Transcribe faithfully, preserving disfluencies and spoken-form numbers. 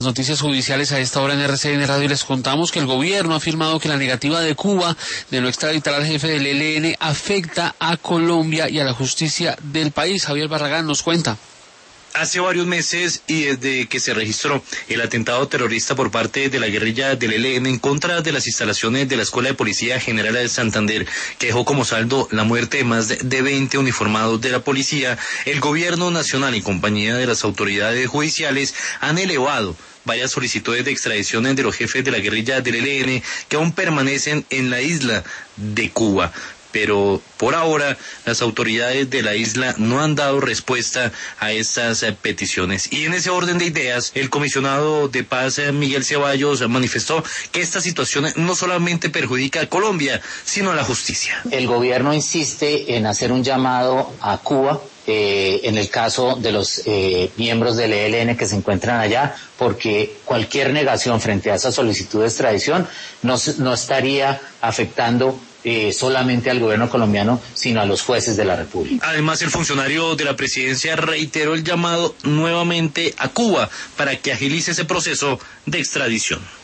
Noticias judiciales a esta hora en R C N Radio y les contamos que el gobierno ha afirmado que la negativa de Cuba de no extraditar al jefe del E L N afecta a Colombia y a la justicia del país. Javier Barragán nos cuenta. Hace varios meses y desde que se registró el atentado terrorista por parte de la guerrilla del E L N en contra de las instalaciones de la Escuela de Policía General de Santander, que dejó como saldo la muerte de más de veinte uniformados de la policía, el gobierno nacional y compañía de las autoridades judiciales han elevado varias solicitudes de extradición de los jefes de la guerrilla del E L N que aún permanecen en la isla de Cuba. Pero por ahora las autoridades de la isla no han dado respuesta a estas eh, peticiones. Y en ese orden de ideas, el comisionado de paz eh, Miguel Ceballos manifestó que esta situación no solamente perjudica a Colombia, sino a la justicia. El gobierno insiste en hacer un llamado a Cuba, eh, en el caso de los eh, miembros del E L N que se encuentran allá, porque cualquier negación frente a esa solicitud de extradición no, no estaría afectando Eh, solamente al gobierno colombiano, sino a los jueces de la República. Además, el funcionario de la presidencia reiteró el llamado nuevamente a Cuba para que agilice ese proceso de extradición.